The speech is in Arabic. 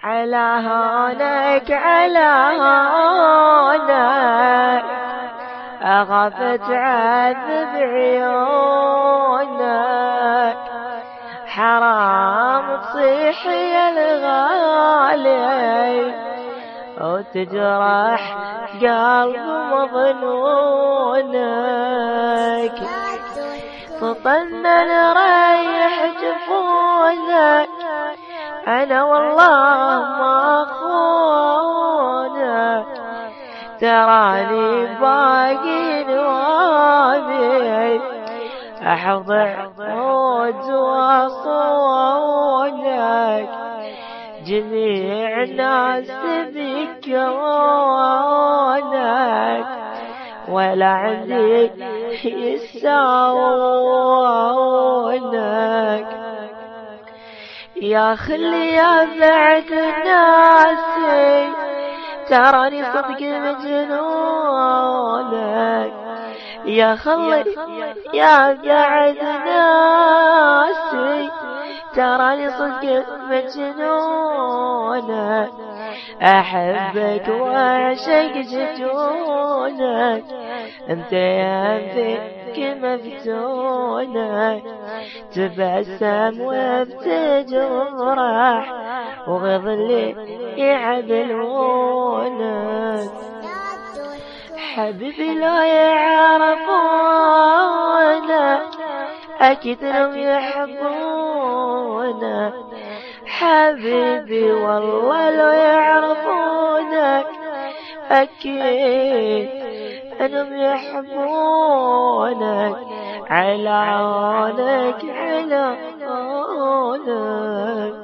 على هونك على هونك أخاف تعذب عيونك، حرام تصيح يا الغالي وتجرح قلب مظنونك، تطنن ريح جفونك أنا والله ما أخونك، تراني باقي نوابي أحفظ عود وأصونك، جميع الناس بيكونك ولا عندي يساونك، يا خلي يا بعد ناسي تراني صدق مجنونك، يا خلي يا بعد ناسي تراني صدق مجنونك، أحبك وأعشق جفونك انت يا فيك مفتونك، تبسم وبتجرح وغضلي يعذلونك، حبيبي لا يعرفونك أكيد لم يحبونك، حبيبي والله لو يعرفونك أكيد أنهم يحبونك، على عونك على عونك.